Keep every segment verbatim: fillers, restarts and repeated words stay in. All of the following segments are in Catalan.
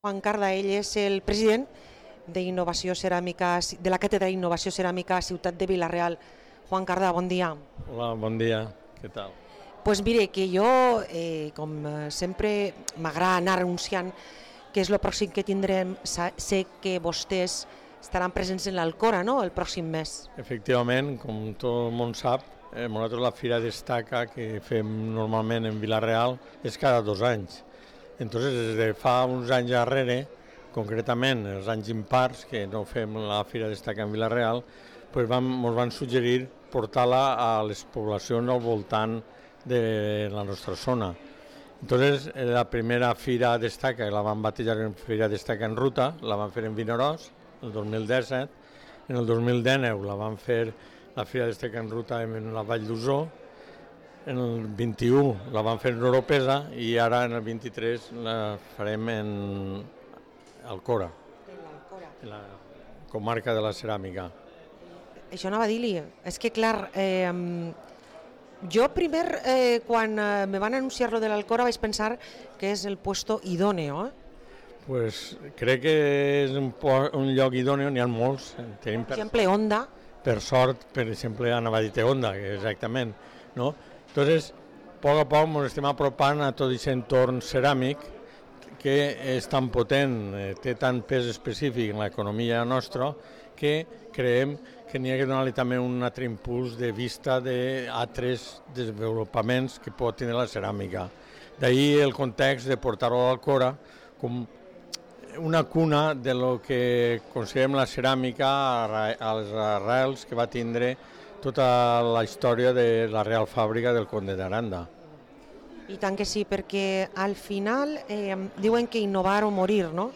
Juan Carda, ell és el president d'Innovació Ceràmica, de la Càtedra d'Innovació Ceràmica a Ciutat de Vila-real. Juan Carda, bon dia. Hola, bon dia, què tal? Pues mire, que jo, eh, com sempre, m'agrada anar anunciant que és el pròxim que tindrem. Sé que vostès estaran presents en l'Alcora, no?, el pròxim mes. Efectivament, com tot el món sap, eh, nosaltres la Fira Destaca que fem normalment en Vila-real és cada dos anys. Entonces, des de fa uns anys darrere, concretament els anys impars, que no fem la Fira Destaca en Vila-real, pues vam, ens van suggerir portar-la a les poblacions al voltant de la nostra zona. Entonces, la primera Fira Destaca, la vam batejar en Fira Destaca en Ruta, la vam fer en Vinaròs, el dos mil disset. En el dos mil dinou la vam fer la Fira Destaca en Ruta en la Vall d'Osó. En el vint-i-u la vam fer en Oropesa i ara en el vint-i-tres la farem en Alcora, en la comarca de la ceràmica. Això anava a dir-li, és que clar, eh, jo primer, eh, quan eh, me van anunciar lo de l'Alcora, vaig pensar que és el puesto idóneo. Eh? Pues crec que és un, un lloc idòneo, n'hi ha molts. Tenim per exemple, Onda. Per sort, per exemple, anava a dir Onda, que exactament, no? Entonces, a poc a poc ens estem apropant a tot aquest entorn ceràmic que és tan potent, té tant pes específic en l'economia nostra, que creiem que n'hi ha que donar-li també un altre impuls de vista d'altres desenvolupaments que pot tenir la ceràmica. D'ahir el context de portar-ho a l'Alcora com una cuna de lo que considerem la ceràmica a les arrels que va tindre tota la història de la Real Fàbrica del Conde d'Aranda. I tant que sí, perquè al final eh, diuen que innovar o morir, no?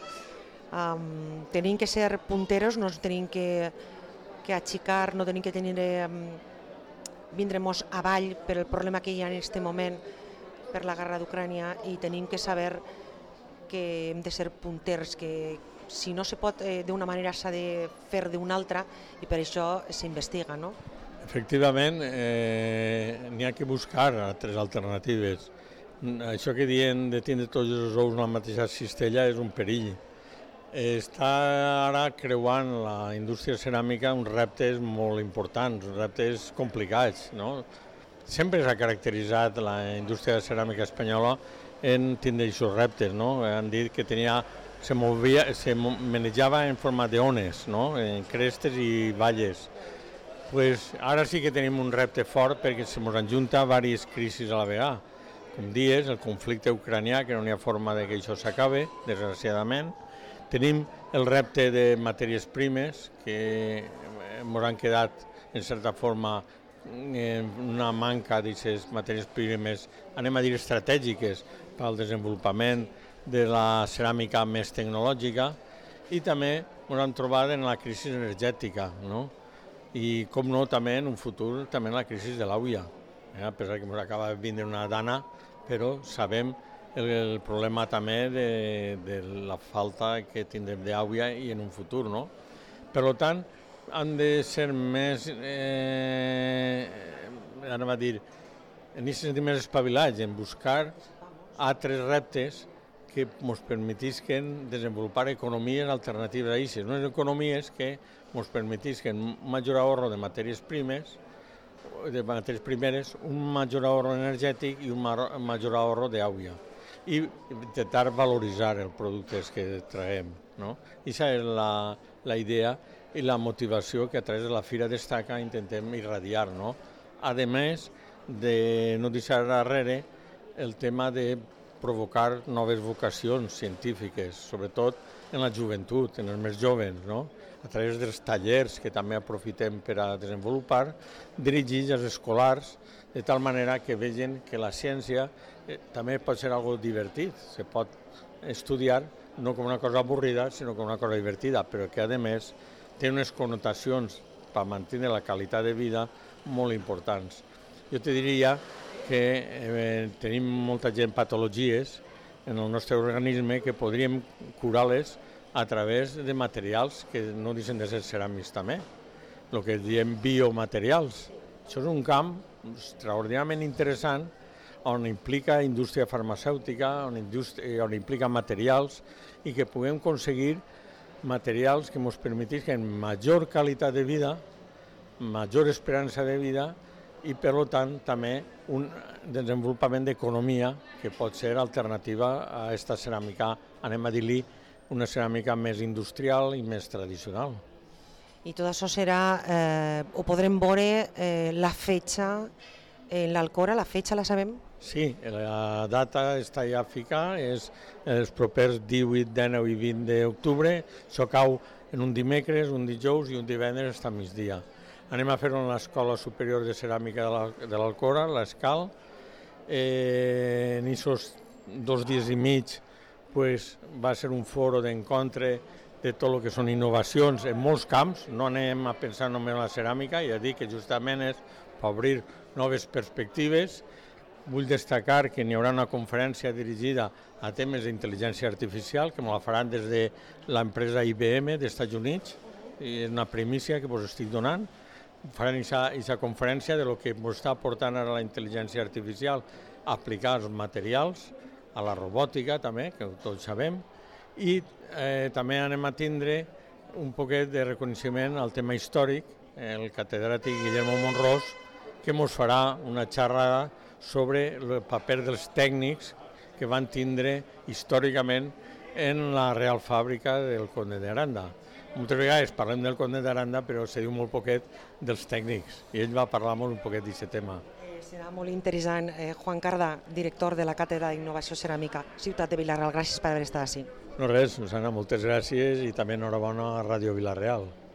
Um, tenim que ser punteros, no tenim que, que achicar, no tenim que tenir, eh, vindre-nos avall per el problema que hi ha en aquest moment per la guerra d'Ucrània, i tenim que saber que hem de ser punters, que si no se pot eh, d'una manera s'ha de fer d'una altra, i per això s'investiga, no? Efectivament, eh, n'hi ha que buscar altres alternatives. Això que diuen de tindre tots els ous en la mateixa cistella és un perill. Està ara creuant la indústria ceràmica uns reptes molt importants, uns reptes complicats, no? Sempre s'ha caracteritzat la indústria ceràmica espanyola en tindre aquests reptes, no? Han dit que tenia, se, movia, se manejava en forma d'ones, no? En crestes i valles. Pues ara sí que tenim un repte fort perquè se ens enjunta diverses crisis a la vegada. Com dius, el conflicte ucranià, que no hi ha forma de que això s'acabe, desgraciadament. Tenim el repte de matèries primes, que ens han quedat, en certa forma, una manca d'aquestes matèries primes, anem a dir, estratègiques pel desenvolupament de la ceràmica més tecnològica, i també ens hem trobat en la crisi energètica, no? I, com no, també en un futur, també en la crisi de l'àvia. Eh? A pesar que ens acaba de vindre una dana, però sabem el, el problema també de, de la falta que tindrem d'àvia i en un futur, no? Per tant, han de ser més, eh, anem a dir, en aquest sentit més espavilats, en buscar altres reptes que ens permetisquen desenvolupar economies alternatives a aquestes. Unes economies que ens permetisquen un major ahorro de matèries primes, de matèries primeres, un major ahorro energètic i un major ahorro d'aigua. I intentar valoritzar els productes que traiem, no? Aquesta és la, la idea i la motivació que a través de la Fira Destaca intentem irradiar, no? A més de no deixar darrere el tema de provocar noves vocacions científiques, sobretot en la joventut, en els més joves, no? A través dels tallers que també aprofitem per a desenvolupar, dirigits als escolars, de tal manera que vegin que la ciència eh, també pot ser algo divertit, se pot estudiar no com una cosa avorrida, sinó com una cosa divertida, però que, a més, té unes connotacions per mantenir la qualitat de vida molt importants. Jo te diria que eh, tenim molta gent patologies en el nostre organisme que podríem curar-les a través de materials que no deixen de ser ceràmics també, el que diem biomaterials. Això és un camp extraordinàriament interessant on implica indústria farmacèutica, on, indústria, on implica materials, i que puguem aconseguir materials que ens permeteixin major qualitat de vida, major esperança de vida i, per tant, també un desenvolupament d'economia que pot ser alternativa a aquesta ceràmica, anem a dir-li, una ceràmica més industrial i més tradicional. I tot això serà, eh, ho podrem veure eh, la fetge en l'Alcora, la fetge la sabem? Sí, la data està ja ficada, és els propers divuit, dinou i vint d'octubre, això cau en un dimecres, un dijous i un divendres fins a migdia. Anem a fer-ho en l'Escola Superior de Ceràmica de l'Alcora, l'ESCAL. Eh, en aquests dos dies i mig pues, va ser un foro d'encontre de tot el que són innovacions en molts camps, no anem a pensar només en la ceràmica, ja dic que justament és per obrir noves perspectives. Vull destacar que n'hi haurà una conferència dirigida a temes d'intel·ligència artificial, que me la faran des de l'empresa I B M dels Estats Units, i és una primícia que us estic donant. Faran aquesta conferència de lo que ens està aportant ara la intel·ligència artificial aplicada als materials, a la robòtica també, que tots sabem, i eh, també anem a tindre un poquet de reconeixement al tema històric, el catedràtic Guillermo Monrós, que ens farà una xerrada sobre el paper dels tècnics que van tindre històricament en la Real Fàbrica del Conde d'Aranda. Moltes vegades parlem del Conde d'Aranda, però se diu molt poquet dels tècnics, i ell va parlar molt un poquet d'aquest tema. Serà molt interessant. Eh, Juan Cardà, director de la Càtedra d'Innovació Ceràmica, Ciutat de Vila-real, gràcies per haver estat així. No res, Susana, moltes gràcies i també enhorabona a Ràdio Vila-real.